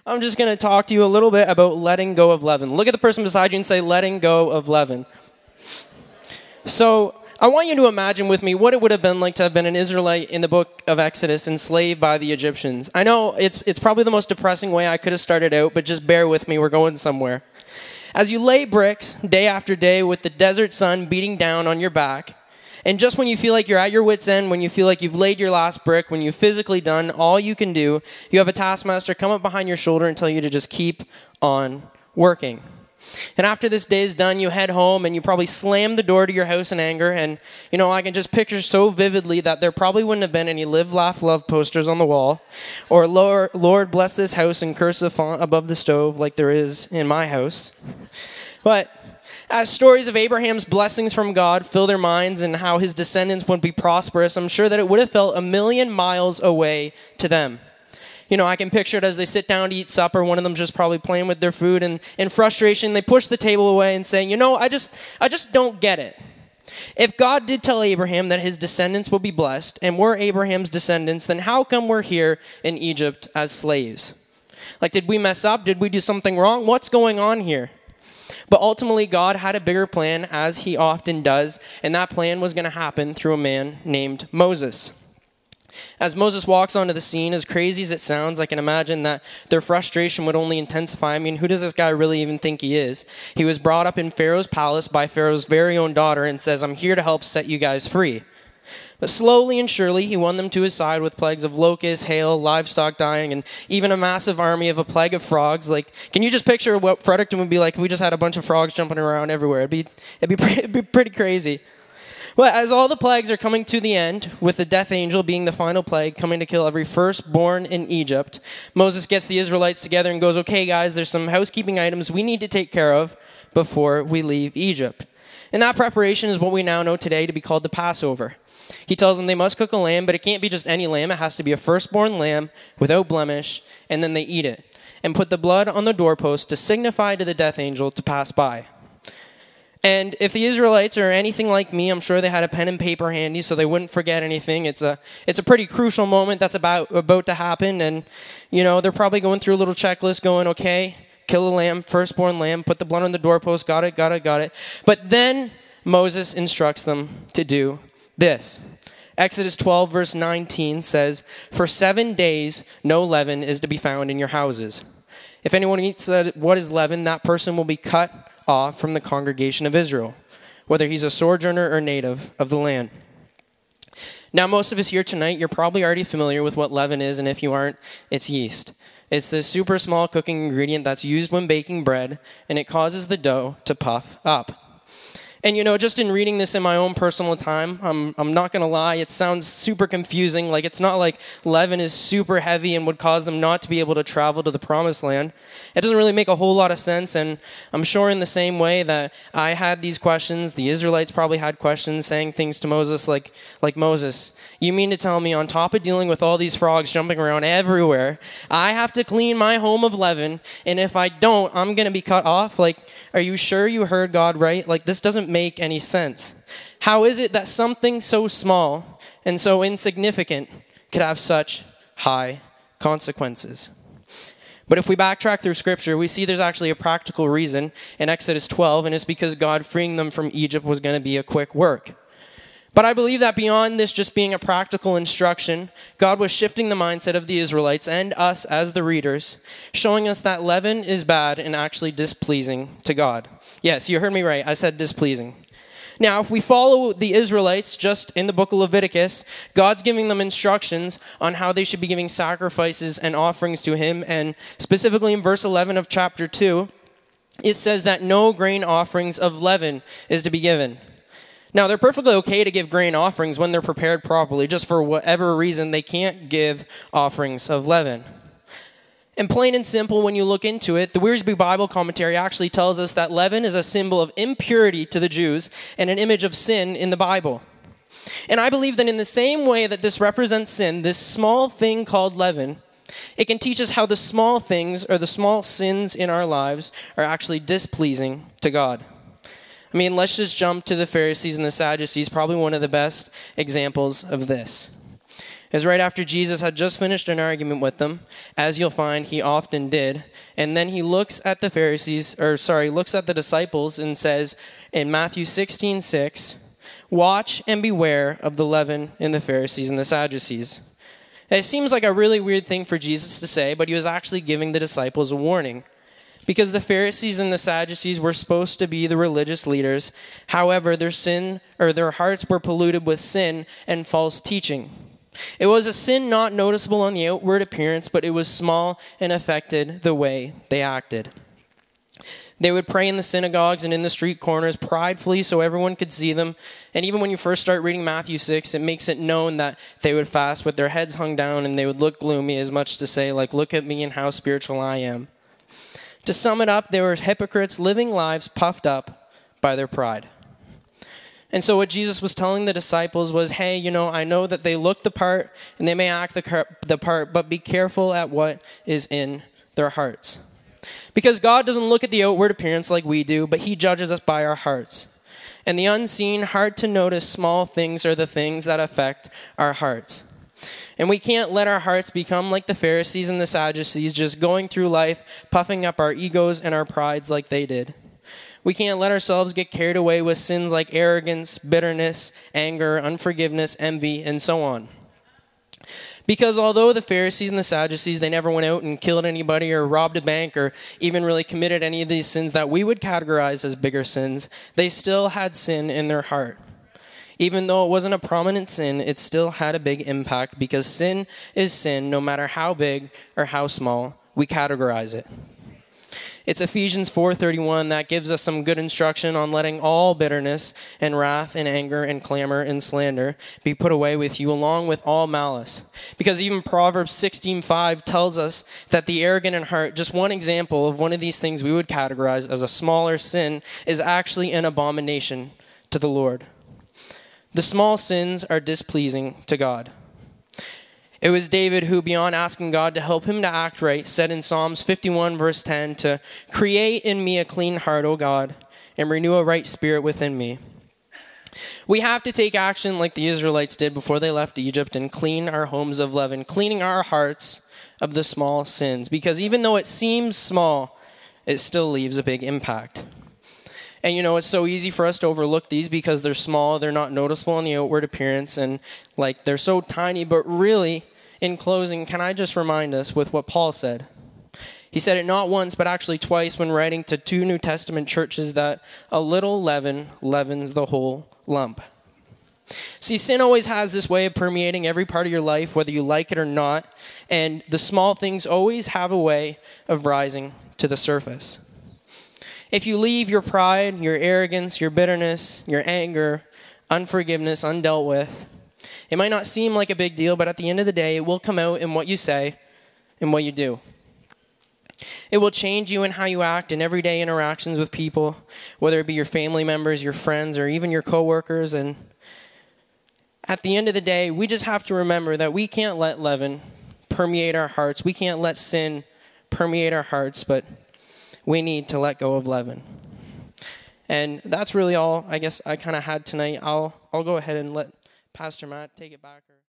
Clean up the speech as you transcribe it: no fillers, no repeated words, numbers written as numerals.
I'm just going to talk to you a little bit about letting go of leaven. Look at the person beside you and say, letting go of leaven. So I want you to imagine with me what it would have been like to have been an Israelite in the book of Exodus enslaved by the Egyptians. I know it's probably the most depressing way I could have started out, but just bear with me, we're going somewhere. As you lay bricks day after day with the desert sun beating down on your back, and just when you feel like you're at your wit's end, when you feel like you've laid your last brick, when you've physically done all you can do, you have a taskmaster come up behind your shoulder and tell you to just keep on working. And after this day is done, you head home and you probably slam the door to your house in anger. And, I can just picture so vividly that there probably wouldn't have been any live, laugh, love posters on the wall. Or, Lord, bless this house and curse the font above the stove like there is in my house. But as stories of Abraham's blessings from God fill their minds and how his descendants would be prosperous, I'm sure that it would have felt a million miles away to them. I can picture it as they sit down to eat supper, one of them just probably playing with their food, and in frustration, they push the table away and saying, I just don't get it. If God did tell Abraham that his descendants will be blessed, and we're Abraham's descendants, then how come we're here in Egypt as slaves? Like, did we mess up? Did we do something wrong? What's going on here? But ultimately, God had a bigger plan, as he often does, and that plan was going to happen through a man named Moses. As Moses walks onto the scene, as crazy as it sounds, I can imagine that their frustration would only intensify. I mean, who does this guy really even think he is? He was brought up in Pharaoh's palace by Pharaoh's very own daughter and says, I'm here to help set you guys free. But slowly and surely, he won them to his side with plagues of locusts, hail, livestock dying, and even a massive army of a plague of frogs. Like, can you just picture what Fredericton would be like if we just had a bunch of frogs jumping around everywhere? It'd be pretty crazy. Well, as all the plagues are coming to the end, with the death angel being the final plague, coming to kill every firstborn in Egypt, Moses gets the Israelites together and goes, okay, guys, there's some housekeeping items we need to take care of before we leave Egypt. And that preparation is what we now know today to be called the Passover. He tells them they must cook a lamb, but it can't be just any lamb. It has to be a firstborn lamb without blemish, and then they eat it and put the blood on the doorpost to signify to the death angel to pass by. And if the Israelites are anything like me, I'm sure they had a pen and paper handy so they wouldn't forget anything. It's a pretty crucial moment that's about to happen. And, they're probably going through a little checklist going, okay, kill a lamb, firstborn lamb, put the blood on the doorpost, got it. But then Moses instructs them to do this. Exodus 12, verse 19 says, for 7 days no leaven is to be found in your houses. If anyone eats what is leaven, that person will be cut off from the congregation of Israel, whether he's a sojourner or native of the land. Now, most of us here tonight, you're probably already familiar with what leaven is, and if you aren't, it's yeast. It's this super small cooking ingredient that's used when baking bread, and it causes the dough to puff up. And just in reading this in my own personal time, I'm not going to lie, it sounds super confusing. Like, it's not like leaven is super heavy and would cause them not to be able to travel to the promised land. It doesn't really make a whole lot of sense, and I'm sure in the same way that I had these questions, the Israelites probably had questions saying things to Moses like Moses, you mean to tell me on top of dealing with all these frogs jumping around everywhere, I have to clean my home of leaven, and if I don't, I'm going to be cut off? Like, are you sure you heard God right? Like, this doesn't make any sense. How is it that something so small and so insignificant could have such high consequences? But if we backtrack through Scripture, we see there's actually a practical reason in Exodus 12, and it's because God freeing them from Egypt was going to be a quick work. But I believe that beyond this just being a practical instruction, God was shifting the mindset of the Israelites and us as the readers, showing us that leaven is bad and actually displeasing to God. Yes, you heard me right. I said displeasing. Now, if we follow the Israelites just in the book of Leviticus, God's giving them instructions on how they should be giving sacrifices and offerings to him. And specifically in verse 11 of chapter 2, it says that no grain offerings of leaven is to be given. Now, they're perfectly okay to give grain offerings when they're prepared properly. Just for whatever reason, they can't give offerings of leaven. And plain and simple, when you look into it, the Wiersbe Bible Commentary actually tells us that leaven is a symbol of impurity to the Jews and an image of sin in the Bible. And I believe that in the same way that this represents sin, this small thing called leaven, it can teach us how the small things or the small sins in our lives are actually displeasing to God. I mean, let's just jump to the Pharisees and the Sadducees, probably one of the best examples of this. is right after Jesus had just finished an argument with them, as you'll find he often did, and then he looks at looks at the disciples and says in Matthew 16:6, "Watch and beware of the leaven in the Pharisees and the Sadducees." It seems like a really weird thing for Jesus to say, but he was actually giving the disciples a warning. Because the Pharisees and the Sadducees were supposed to be the religious leaders. However, their hearts were polluted with sin and false teaching. It was a sin not noticeable on the outward appearance, but it was small and affected the way they acted. They would pray in the synagogues and in the street corners pridefully so everyone could see them. And even when you first start reading Matthew 6, it makes it known that they would fast with their heads hung down and they would look gloomy, as much to say, like, look at me and how spiritual I am. To sum it up, they were hypocrites living lives puffed up by their pride. And so what Jesus was telling the disciples was, hey, I know that they look the part and they may act the part, but be careful at what is in their hearts. Because God doesn't look at the outward appearance like we do, but he judges us by our hearts. And the unseen, hard to notice small things are the things that affect our hearts. And we can't let our hearts become like the Pharisees and the Sadducees, just going through life, puffing up our egos and our prides like they did. We can't let ourselves get carried away with sins like arrogance, bitterness, anger, unforgiveness, envy, and so on. Because although the Pharisees and the Sadducees, they never went out and killed anybody or robbed a bank or even really committed any of these sins that we would categorize as bigger sins, they still had sin in their heart. Even though it wasn't a prominent sin, it still had a big impact because sin is sin no matter how big or how small we categorize it. It's Ephesians 4:31 that gives us some good instruction on letting all bitterness and wrath and anger and clamor and slander be put away with you along with all malice. Because even Proverbs 16:5 tells us that the arrogant in heart, just one example of one of these things we would categorize as a smaller sin, is actually an abomination to the Lord. The small sins are displeasing to God. It was David who, beyond asking God to help him to act right, said in Psalms 51 verse 10 to create in me a clean heart, O God, and renew a right spirit within me. We have to take action like the Israelites did before they left Egypt and clean our homes of leaven, cleaning our hearts of the small sins. Because even though it seems small, it still leaves a big impact. And it's so easy for us to overlook these because they're small, they're not noticeable in the outward appearance, and they're so tiny. But really, in closing, can I just remind us with what Paul said? He said it not once, but actually twice when writing to 2 New Testament churches that a little leaven leavens the whole lump. See, sin always has this way of permeating every part of your life, whether you like it or not, and the small things always have a way of rising to the surface. If you leave your pride, your arrogance, your bitterness, your anger, unforgiveness undealt with, it might not seem like a big deal, but at the end of the day, it will come out in what you say and what you do. It will change you in how you act in everyday interactions with people, whether it be your family members, your friends, or even your coworkers. And at the end of the day, we just have to remember that we can't let leaven permeate our hearts. We can't let sin permeate our hearts, but we need to let go of leaven. And that's really all I guess I kind of had tonight. I'll go ahead and let Pastor Matt take it back.